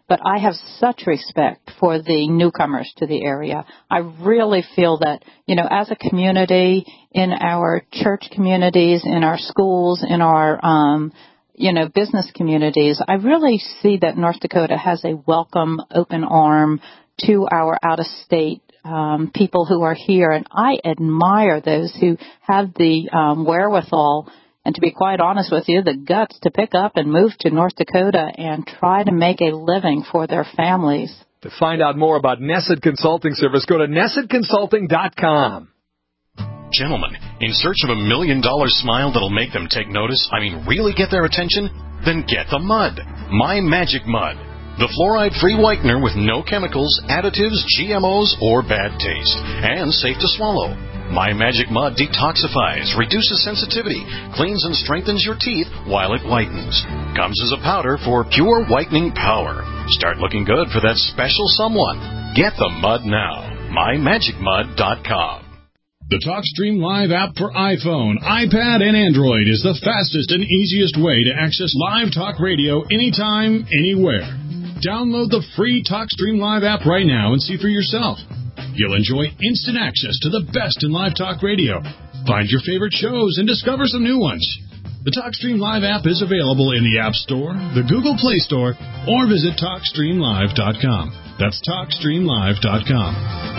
but I have such respect for the newcomers to the area. I really feel that, you know, as a community, in our church communities, in our schools, in our, um, you know, business communities, I really see that North Dakota has a welcome, open arm to our out-of-state um, people who are here, and I admire those who have the um, wherewithal and, to be quite honest with you, the guts to pick up and move to North Dakota and try to make a living for their families. To find out more about Nesset Consulting Service, go to nesset consulting dot com. Gentlemen, in search of a million-dollar smile that'll make them take notice, I mean really get their attention? Then get the mud. My Magic Mud. The fluoride-free whitener with no chemicals, additives, G M Os, or bad taste. And safe to swallow. My Magic Mud detoxifies, reduces sensitivity, cleans and strengthens your teeth while it whitens. Comes as a powder for pure whitening power. Start looking good for that special someone. Get the mud now. my magic mud dot com. The TalkStream Live app for iPhone, iPad, and Android is the fastest and easiest way to access live talk radio anytime, anywhere. Download the free TalkStream Live app right now and see for yourself. You'll enjoy instant access to the best in live talk radio. Find your favorite shows and discover some new ones. The TalkStream Live app is available in the App Store, the Google Play Store, or visit talk stream live dot com. That's talk stream live dot com.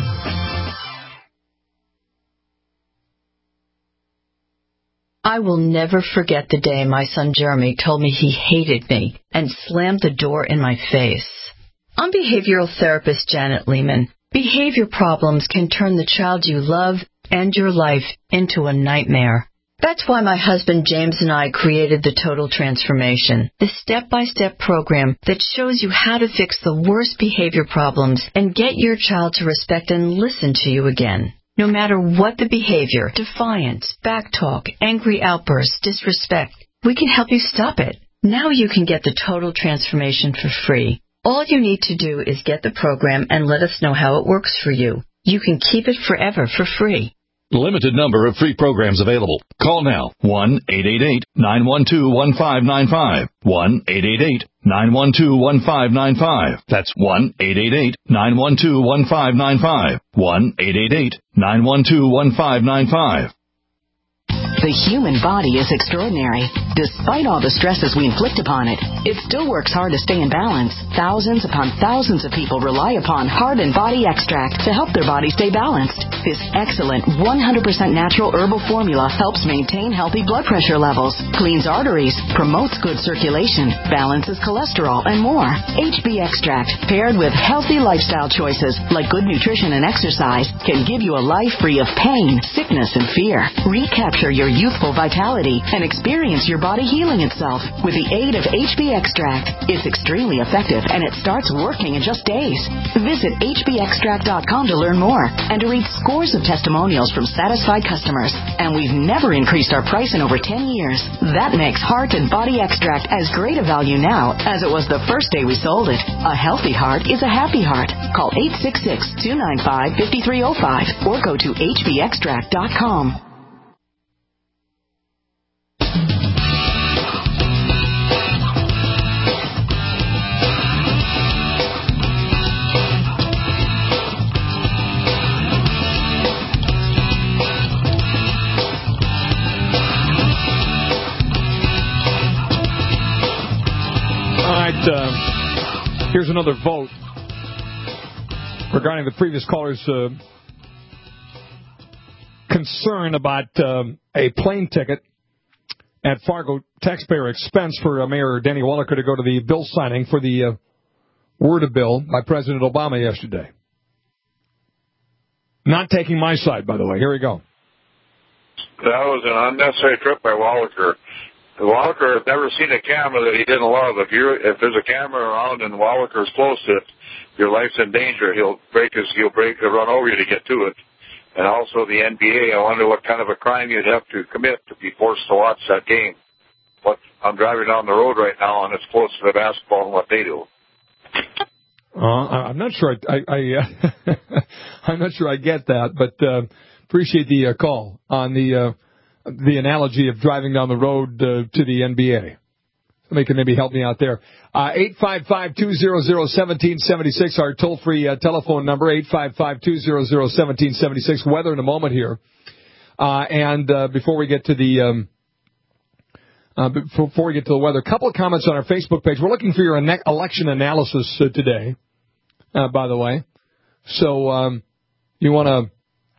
I will never forget the day my son Jeremy told me he hated me and slammed the door in my face. I'm behavioral therapist Janet Lehman. Behavior problems can turn the child you love and your life into a nightmare. That's why my husband James and I created the Total Transformation, the step-by-step program that shows you how to fix the worst behavior problems and get your child to respect and listen to you again. No matter what the behavior, defiance, backtalk, angry outbursts, disrespect, we can help you stop it. Now you can get the Total Transformation for free. All you need to do is get the program and let us know how it works for you. You can keep it forever for free. Limited number of free programs available. Call now. one eight eight eight, nine one two, one five nine five. one eight eight eight, nine one two, one five nine five. That's one eight eight eight, nine one two, one five nine five. one eight eight eight, nine one two, one five nine five. The human body is extraordinary. Despite all the stresses we inflict upon it, it still works hard to stay in balance. Thousands upon thousands of people rely upon Heart and Body Extract to help their body stay balanced. This excellent one hundred percent natural herbal formula helps maintain healthy blood pressure levels, cleans arteries, promotes good circulation, balances cholesterol, and more. H B Extract, paired with healthy lifestyle choices like good nutrition and exercise, can give you a life free of pain, sickness, and fear. Recapture your youthful vitality and experience your body healing itself with the aid of H B Extract. It's extremely effective and it starts working in just days. Visit H B extract dot com to learn more and to read scores of testimonials from satisfied customers. And we've never increased our price in over ten years. That makes Heart and Body Extract as great a value now as it was the first day we sold it. A healthy heart is a happy heart. Call eight six six, two nine five, five three zero five or go to H B extract dot com. Uh, here's another vote regarding the previous caller's uh, concern about um, a plane ticket at Fargo taxpayer expense for uh, Mayor Danny Wallaker to go to the bill signing for the uh, Word a Bill by President Obama yesterday. Not taking my side, by the way. Here we go. That was an unnecessary trip by Wallaker. Wallaker has never seen a camera that he didn't love. If you if there's a camera around and Wallaker's close to it, your life's in danger. He'll break his he'll break he'll run over you to get to it. And also the N B A. I wonder what kind of a crime you'd have to commit to be forced to watch that game. What I'm driving down the road right now and it's close to the basketball and what they do. Uh, I'm not sure. I, I, I uh, I'm not sure I get that, but uh, appreciate the uh, call on the. Uh, the analogy of driving down the road uh, to the N B A. Somebody can maybe help me out there. Uh, eight five five, two hundred, one seven seven six, our toll-free uh, telephone number, eight five five, two hundred, one seven seven six. Weather in a moment here. Uh, and uh, before we get to the um, uh, before we get to the weather, a couple of comments on our Facebook page. We're looking for your election analysis uh, today, uh, by the way. So um, you want to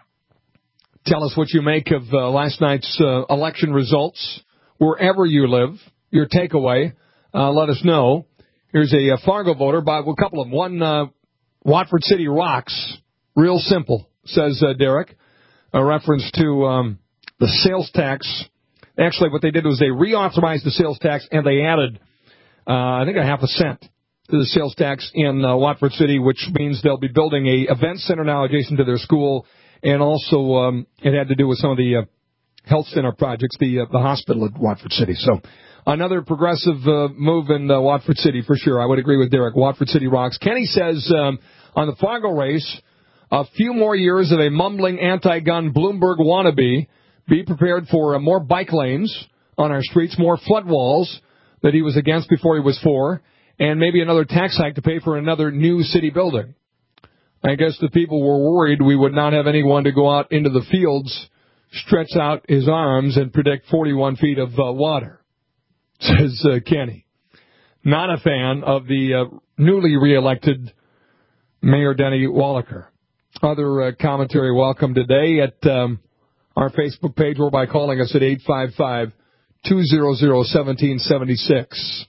tell us what you make of uh, last night's uh, election results, wherever you live. Your takeaway, uh, let us know. Here's a, a Fargo voter by well, a couple of them. One, uh, Watford City rocks. Real simple, says uh, Derek. A reference to um, the sales tax. Actually, what they did was they reauthorized the sales tax and they added, uh, I think, a half a cent to the sales tax in uh, Watford City, which means they'll be building a event center now adjacent to their school, and also um, it had to do with some of the uh, health center projects, the uh, the hospital at Watford City. So. Another progressive uh, move in uh, Watford City, for sure. I would agree with Derek. Watford City rocks. Kenny says um, on the Fargo race, a few more years of a mumbling anti-gun Bloomberg wannabe. Be prepared for uh, more bike lanes on our streets, more flood walls that he was against before he was for, and maybe another tax hike to pay for another new city building. I guess the people were worried we would not have anyone to go out into the fields, stretch out his arms, and predict forty-one feet of uh, water. Says uh, Kenny. Not a fan of the uh, newly reelected Mayor Denny Wallaker. Other uh, commentary welcome today at um, our Facebook page or by calling us at eight five five, two hundred, one seven seven six.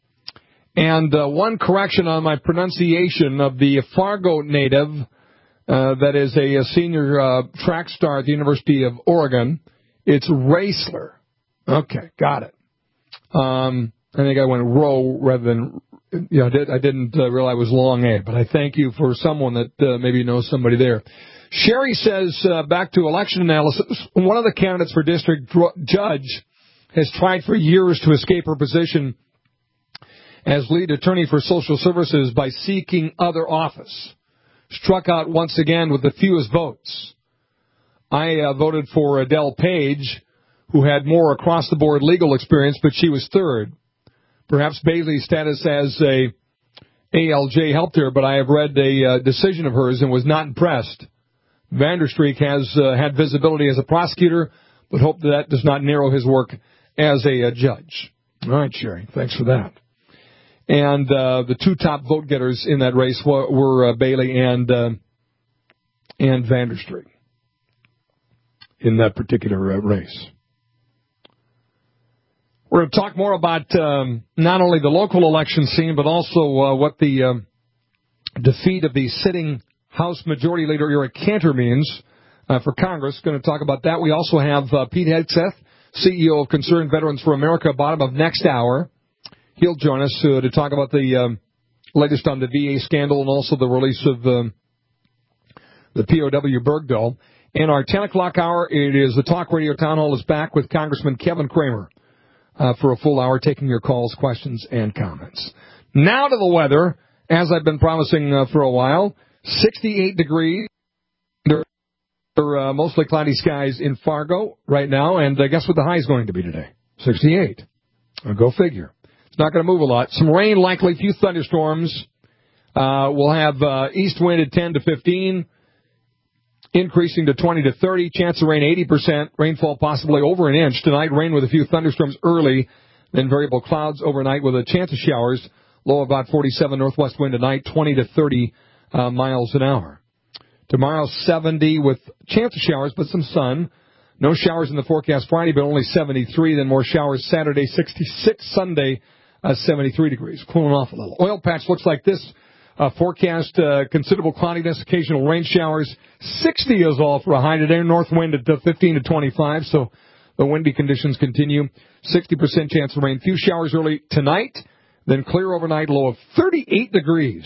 And uh, one correction on my pronunciation of the Fargo native, uh, that is a, a senior uh, track star at the University of Oregon. It's Raisler. Okay, got it. Um, I think I went row rather than, you know, I, did, I didn't uh, realize it was long A, but I thank you for someone that uh, maybe knows somebody there. Sherry says, uh, back to election analysis, one of the candidates for district dr- judge has tried for years to escape her position as lead attorney for social services by seeking other office. Struck out once again with the fewest votes. I uh, voted for Adele Page, who had more across-the-board legal experience, but she was third. Perhaps Bailey's status as a A L J helped her, but I have read a uh, decision of hers and was not impressed. Vanderstreek has uh, had visibility as a prosecutor, but hope that, that does not narrow his work as a, a judge. All right, Sherry, thanks for that. And uh, the two top vote-getters in that race were, were uh, Bailey and uh, and Vanderstreek in that particular uh, race. We're going to talk more about um, not only the local election scene, but also uh, what the um, defeat of the sitting House Majority Leader Eric Cantor means uh, for Congress. Going to talk about that. We also have uh, Pete Hegseth, C E O of Concerned Veterans for America, bottom of next hour. He'll join us uh, to talk about the um, latest on the V A scandal and also the release of um, the P O W Bergdahl. In our ten o'clock hour, it is the Talk Radio Town Hall is back with Congressman Kevin Cramer. Uh, for a full hour, taking your calls, questions, and comments. Now to the weather, as I've been promising uh, for a while, sixty-eight degrees. There are uh, mostly cloudy skies in Fargo right now, and uh, guess what the high is going to be today? sixty-eight. Uh, go figure. It's not going to move a lot. Some rain, likely, few thunderstorms. Uh, we'll have uh, east wind at ten to fifteen. Increasing to twenty to thirty, chance of rain eighty percent, rainfall possibly over an inch. Tonight, rain with a few thunderstorms early, then variable clouds overnight with a chance of showers. Low about forty-seven, northwest wind tonight, twenty to thirty uh, miles an hour. Tomorrow, seventy with chance of showers, but some sun. No showers in the forecast Friday, but only seventy-three. Then more showers Saturday, sixty-six. Sunday, uh, seventy-three degrees. Cooling off a little. Oil patch looks like this. Uh, forecast uh, considerable cloudiness, occasional rain showers. sixty is all for a high today. North wind at uh, fifteen to twenty-five, so the windy conditions continue. sixty percent chance of rain. Few showers early tonight, then clear overnight. Low of thirty-eight degrees.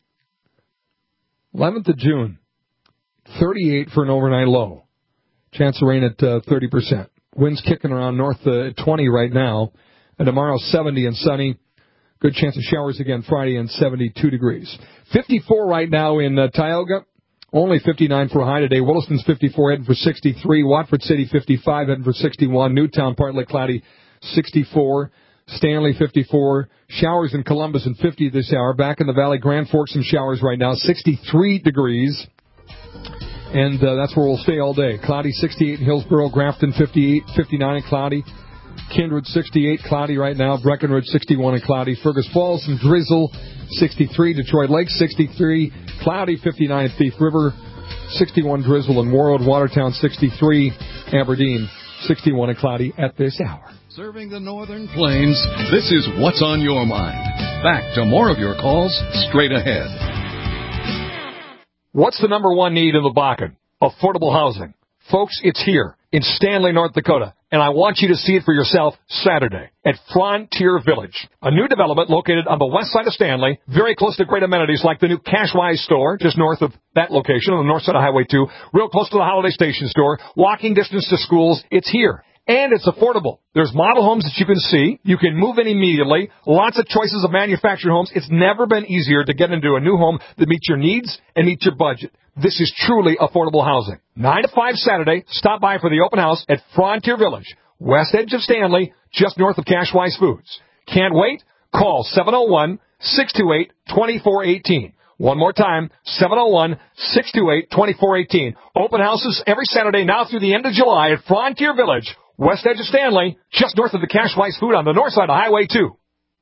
eleventh of June, thirty-eight for an overnight low. Chance of rain at uh, thirty percent. Winds kicking around north uh, at twenty right now. And tomorrow, seventy and sunny. Good chance of showers again Friday and seventy-two degrees. fifty-four right now in uh, Tioga. Only fifty-nine for a high today. Williston's fifty-four, heading for sixty-three. Watford City fifty-five, heading for sixty-one. Newtown partly cloudy, sixty-four. Stanley, fifty-four. Showers in Columbus and fifty this hour. Back in the Valley, Grand Forks, some showers right now, sixty-three degrees. And uh, that's where we'll stay all day. Cloudy, sixty-eight in Hillsboro. Grafton, fifty-eight, fifty-nine and cloudy. Kindred, sixty-eight, cloudy right now. Breckenridge, sixty-one and cloudy. Fergus Falls, some drizzle, sixty-three. Detroit Lakes, sixty-three, cloudy, fifty-nine. Thief River, sixty-one drizzle. And Warroad, Watertown, sixty-three. Aberdeen, sixty-one and cloudy at this hour. Serving the Northern Plains, this is What's on Your Mind. Back to more of your calls straight ahead. What's the number one need in the Bakken? Affordable housing. Folks, it's here in Stanley, North Dakota, and I want you to see it for yourself Saturday at Frontier Village, a new development located on the west side of Stanley, very close to great amenities like the new Cashwise store, just north of that location on the north side of Highway two, real close to the Holiday Station store, walking distance to schools. It's here. And it's affordable. There's model homes that you can see. You can move in immediately. Lots of choices of manufactured homes. It's never been easier to get into a new home that meets your needs and meets your budget. This is truly affordable housing. nine to five Saturday. Stop by for the open house at Frontier Village, west edge of Stanley, just north of Cashwise Foods. Can't wait? Call seven oh one, six two eight, two four one eight. One more time, seven oh one, six two eight, two four one eight. Open houses every Saturday now through the end of July at Frontier Village, west edge of Stanley, just north of the Cashwise Food on the north side of Highway two.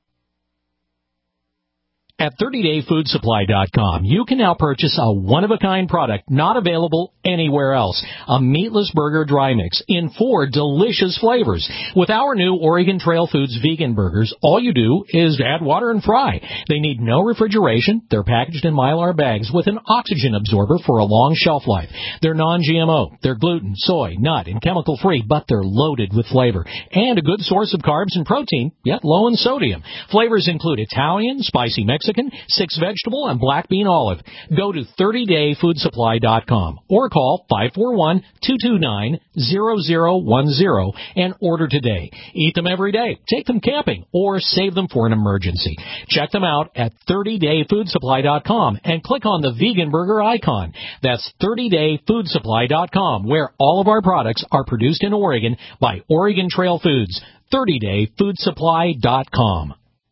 At thirty day food supply dot com, you can now purchase a one-of-a-kind product not available anywhere else. A meatless burger dry mix in four delicious flavors. With our new Oregon Trail Foods vegan burgers, all you do is add water and fry. They need no refrigeration. They're packaged in Mylar bags with an oxygen absorber for a long shelf life. They're non G M O. They're gluten, soy, nut, and chemical-free, but they're loaded with flavor. And a good source of carbs and protein, yet low in sodium. Flavors include Italian, spicy Mexican, six vegetable, and black bean olive. Go to thirty day food supply dot com or call five four one, two two nine, zero zero one zero and order today. Eat them every day, take them camping, or save them for an emergency. Check them out at thirty day food supply dot com and click on the vegan burger icon. That's thirty day food supply dot com, where all of our products are produced in Oregon by Oregon Trail Foods. thirty day food supply dot com.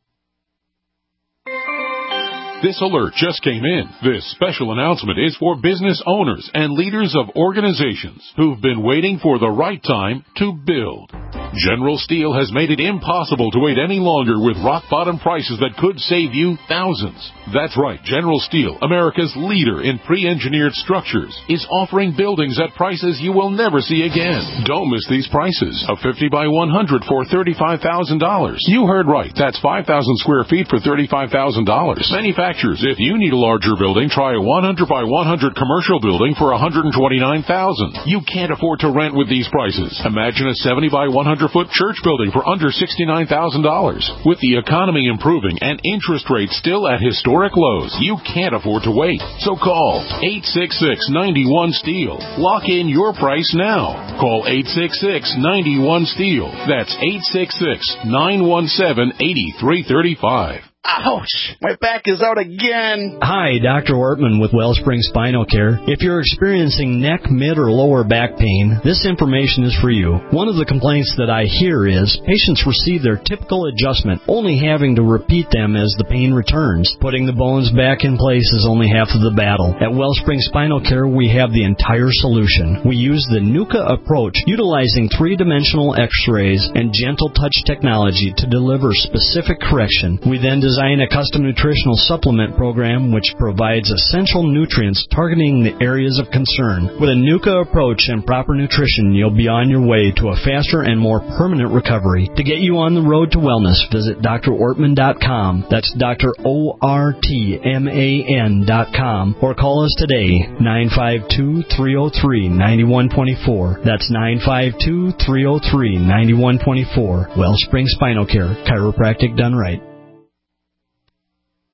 This alert just came in. This special announcement is for business owners and leaders of organizations who've been waiting for the right time to build. General Steel has made it impossible to wait any longer with rock-bottom prices that could save you thousands. That's right, General Steel, America's leader in pre-engineered structures, is offering buildings at prices you will never see again. Don't miss these prices. A fifty by one hundred for thirty-five thousand dollars. You heard right. That's five thousand square feet for thirty-five thousand dollars. Manufacturers, if you need a larger building, try a one hundred by one hundred commercial building for one hundred twenty-nine thousand dollars. You can't afford to rent with these prices. Imagine a seventy by one hundred foot church building for under sixty-nine thousand dollars. With the economy improving and interest rates still at historic lows, you can't afford to wait. So call eight six six, nine one, STEEL. Lock in your price now. Call eight six six, nine one, STEEL. That's eight six six, nine one seven, eight three three five. Ouch! My back is out again! Hi, Doctor Ortman with Wellspring Spinal Care. If you're experiencing neck, mid, or lower back pain, this information is for you. One of the complaints that I hear is patients receive their typical adjustment, only having to repeat them as the pain returns. Putting the bones back in place is only half of the battle. At Wellspring Spinal Care, we have the entire solution. We use the NUCA approach, utilizing three-dimensional x-rays and gentle touch technology to deliver specific correction. We then design Design a custom nutritional supplement program which provides essential nutrients targeting the areas of concern. With a NUCA approach and proper nutrition, you'll be on your way to a faster and more permanent recovery. To get you on the road to wellness, visit D R ortman dot com. That's Doctor O R T M A N dot com. Or call us today, nine five two, three oh three, nine one two four. That's nine five two, three oh three, nine one two four. Wellspring Spinal Care, chiropractic done right.